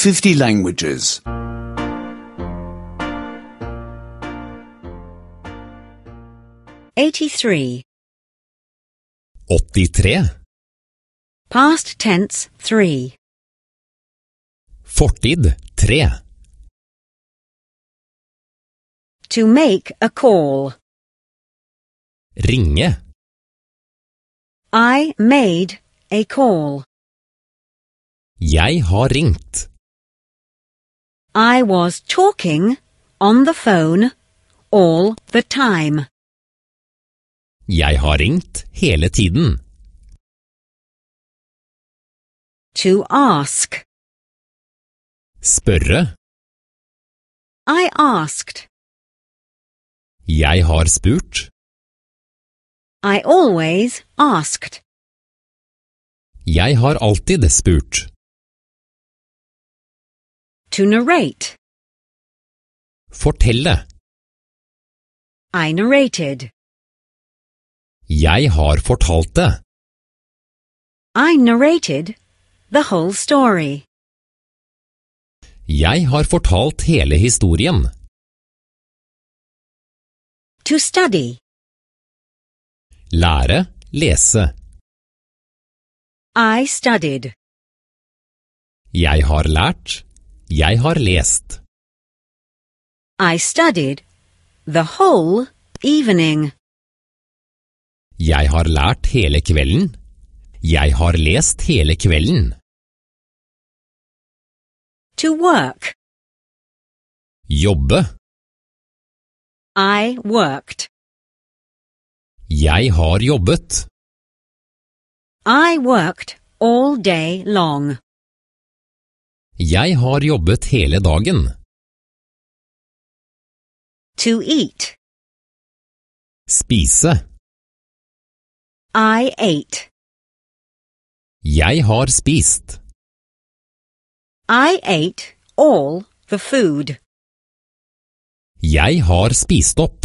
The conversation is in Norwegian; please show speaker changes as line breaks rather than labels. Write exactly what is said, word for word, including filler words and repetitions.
fifty languages.
eighty-three.
åttitre.
Past tense three.
Fortid tre.
To make a call.
Ringe.
I made a call.
Jeg har ringt.
I was talking on the phone all the time.
Jeg har ringt hele tiden.
To ask.
Spørre.
I asked.
Jeg har spurt.
I always asked.
Jeg har alltid spurt.
To narrate.
Fortelle.
I narrated.
Jeg har fortalt det.
I narrated the whole story.
Jeg har fortalt hele historien.
To study.
Lære, lese.
I studied.
Jeg har lært. Jeg har lest.
I studied the whole evening.
Jeg har lært hele kvelden. Jeg har lest hele kvelden.
To work.
Jobbe.
I worked.
Jeg har jobbet.
I worked all day long.
Jeg har jobbet hele dagen.
To eat.
Spise.
I ate.
Jeg har spist.
I ate all the food.
Jeg har spist opp.